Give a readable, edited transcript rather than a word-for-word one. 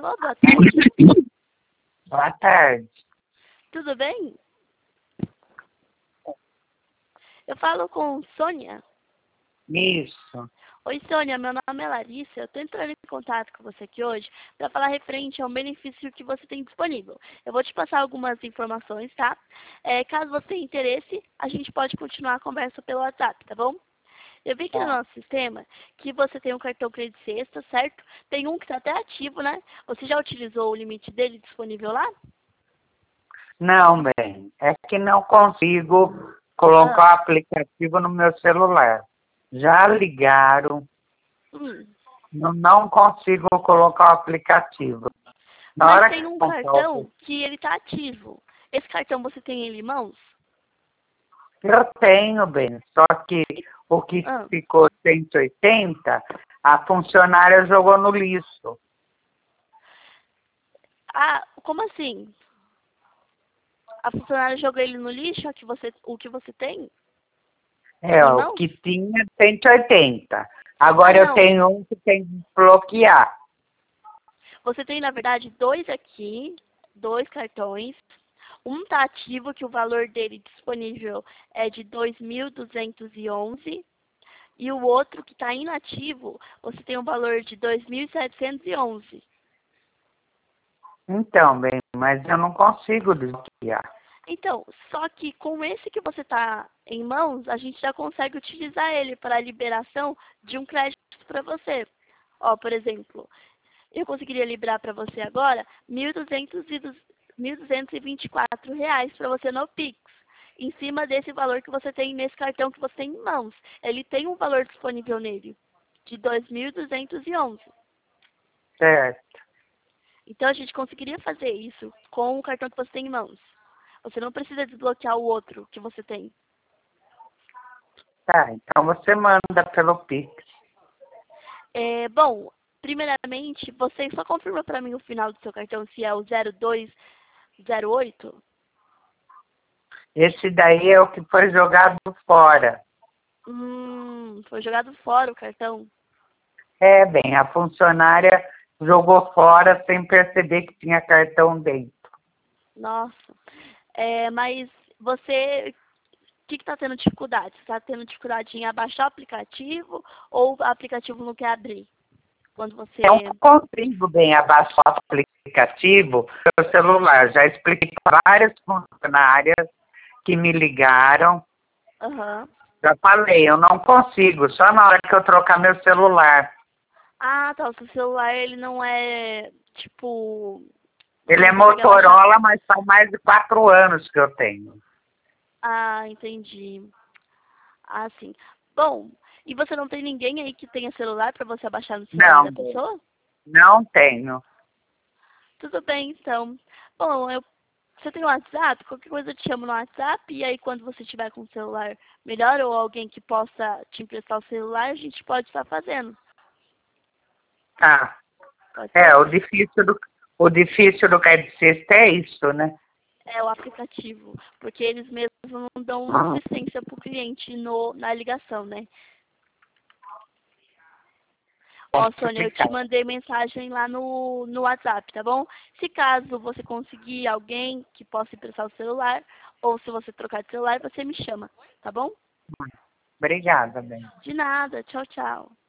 Alô, boa tarde. Boa tarde. Tudo bem? Eu falo com Sônia. Isso. Oi, Sônia, meu nome é Larissa. Eu estou entrando em contato com você aqui hoje para falar referente ao benefício que você tem disponível. Eu vou te passar algumas informações, tá? Caso você tenha interesse, a gente pode continuar a conversa pelo WhatsApp, tá bom? Eu vi aqui no Tá. nosso sistema que você tem um cartão Crédito Sexta, certo? Tem um que está até ativo, né? Você já utilizou o limite dele disponível lá? Não, bem, é que não consigo Ah, colocar o aplicativo no meu celular. Já ligaram, hum. não consigo colocar o aplicativo. Na Mas hora tem que um comprar cartão que ele está ativo. Esse cartão você tem ele em mãos? eu tenho, bem, só que o que Ah, ficou 180, a funcionária jogou no lixo. como assim? A funcionária jogou ele no lixo, o que você tem É, em o mãos? que tinha 180. Ah, Agora eu não. tenho um que tem que bloquear. Você tem, na verdade, dois aqui, dois cartões. Um está ativo, que o valor dele disponível é de 2.211. E o outro, que está inativo, você tem um valor de 2.711. Então, bem, mas eu não consigo desbloquear. Então, só que com esse que você está em mãos, a gente já consegue utilizar ele para a liberação de um crédito para você. Ó, por exemplo, eu conseguiria liberar para você agora R$ 1.224 para você no Pix, em cima desse valor que você tem nesse cartão que você tem em mãos. Ele tem um valor disponível nele, de 2.211. Certo. Então, a gente conseguiria fazer isso com o cartão que você tem em mãos. Você não precisa desbloquear o outro que você tem. Tá, então você manda pelo Pix. Bom, primeiramente, você só confirma para mim o final do seu cartão, se é o 0208. Esse daí é o que foi jogado fora. Foi jogado fora o cartão. É, bem, a funcionária jogou fora sem perceber que tinha cartão dentro. Nossa. Mas você, o que está tendo dificuldade? Você está tendo dificuldade em abaixar o aplicativo ou o aplicativo não quer abrir? Quando você... Não consigo bem abaixar o aplicativo pelo celular. Já expliquei para várias funcionárias que me ligaram. Aham. Já falei, eu não consigo, só na hora que eu trocar meu celular. Ah, tá. O seu celular, ele não é, tipo... Você Ele não é consegue abaixar... Motorola, mas faz mais de 4 anos que eu tenho. Ah, entendi. Ah, sim. Bom, e você não tem ninguém aí que tenha celular para você abaixar no celular Não, da pessoa? não tenho. Tudo bem, então. Bom, você tem o WhatsApp? Qualquer coisa eu te chamo no WhatsApp e aí quando você tiver com o celular melhor ou alguém que possa te emprestar o celular, a gente pode estar fazendo. Tá. Pode É, ser? o difícil do Card Sexta é isso, né? É o aplicativo, porque eles mesmos não dão assistência para o cliente na ligação, né? Ó, Sônia, eu te Complicado. mandei mensagem lá no WhatsApp, tá bom? Se caso você conseguir alguém que possa emprestar o celular, ou se você trocar de celular, você me chama, tá bom? Obrigada, bem. De nada. Tchau, tchau.